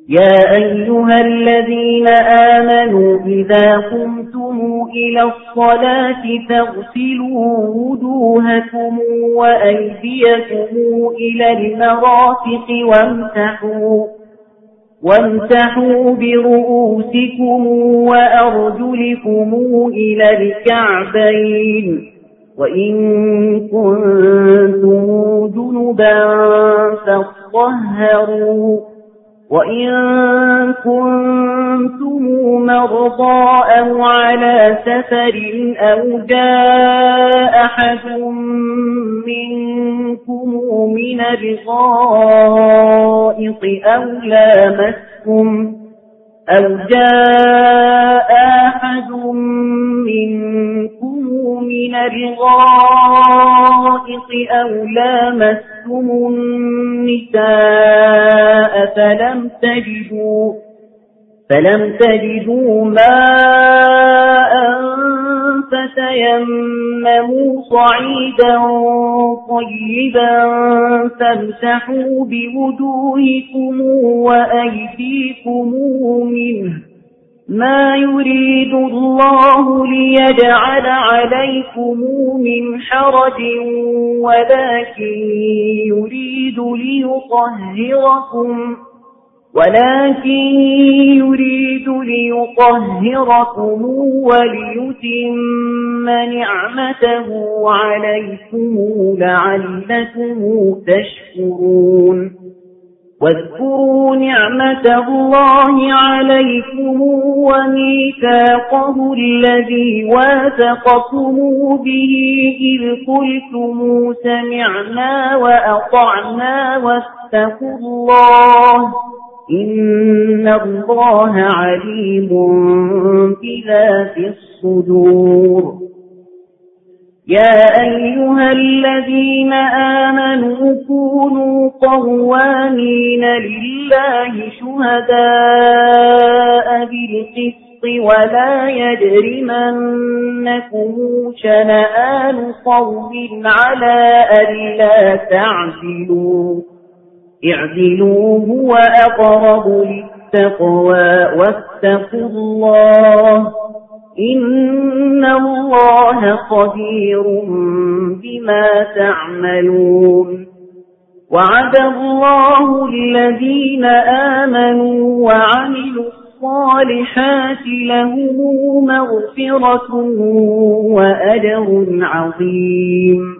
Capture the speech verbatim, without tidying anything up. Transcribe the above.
يا أيها الذين آمنوا إذا قمتم إلى الصلاة فاغسلوا وجوهكم وأيديكم إلى المرافق وامسحوا وامسحوا برؤوسكم وأرجلكم إلى الكعبين وإن كنتم جنبا فاطهروا وإن كنتم مرضى أو على سفر أو جاء أحد منكم من الغائط أو لامستم أو جاء أحد منكم من الغائط أو لامستم النساء فلم تجدوا فلم تجدوا ماء فتيمموا صعيدا طيبا فامسحوا بوجوهكم وأيديكم منه ما يريد الله ليجعل عليكم من حرج ولكن يريد ليطهركم ولكن يريد ليطهركم وليتم نعمته عليكم لعلكم تشكرون واذكروا نعمة الله عليكم وميثاقه الذي واثقكم به إذ قلتم سمعنا وأطعنا واتقوا الله إن الله عليم بذات الصدور يا أيها الذين آمنوا كونوا قوامين لله شهداء بالقسط ولا يجرمنكم شنآن قوم على ألا تعدلوا اعدلوا هو أقرب للتقوى واتقوا الله إن الله خبير بما تعملون وعد الله الذين آمنوا وعملوا الصالحات لهم مغفرة وأجر عظيم